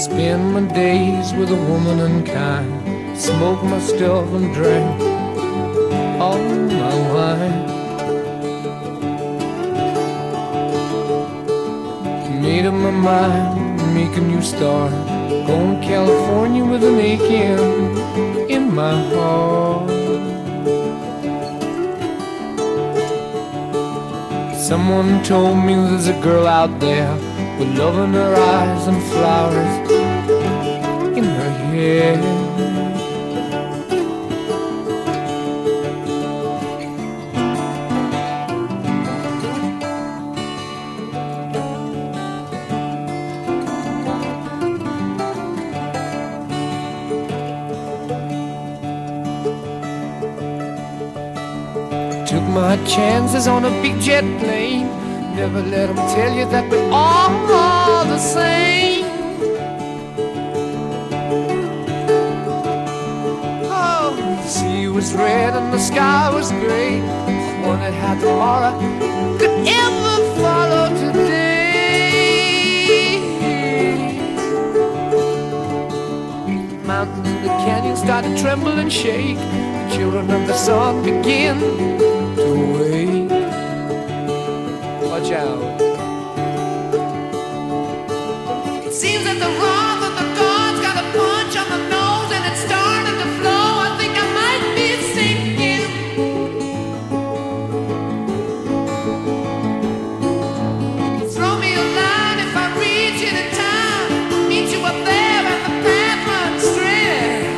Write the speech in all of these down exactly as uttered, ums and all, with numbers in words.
Spend my days with a woman unkind, smoke my stuff and drink all my wine. Made up my mind, make a new start, going to California with an aching in my heart. Someone told me there's a girl out there with love in her eyes and flowers in her hair. Took my chances on a big jet plane. Never let them tell you that we're all the same. Oh, the sea was red and the sky was gray. Wondered how tomorrow could ever follow today. Mountains in the canyon start to tremble and shake. The children of the sun begin to wake. Watch out. It seems that the wrath of the gods got a punch on the nose and it's starting to flow. I think I might be sinking. Throw me a line if I reach it in time. Meet you up there and the path runs straight.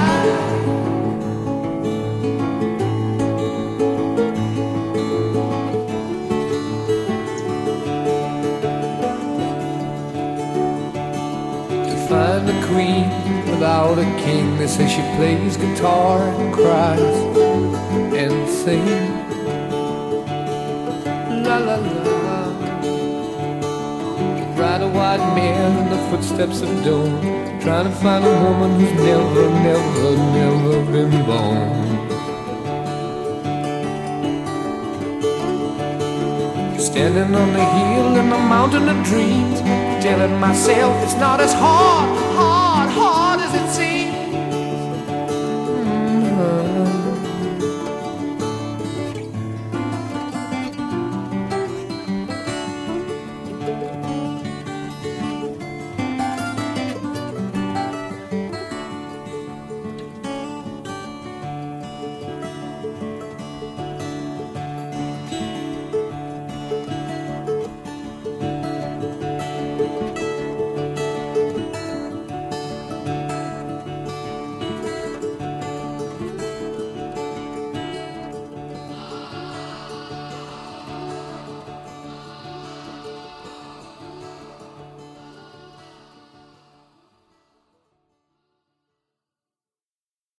Find a queen without a king. They say she plays guitar and cries and sings. La la la. Ride a white mare in the footsteps of dawn, trying to find a woman who's never, never, never been born. Standing on the hill in the mountain of dreams, telling myself it's not as hard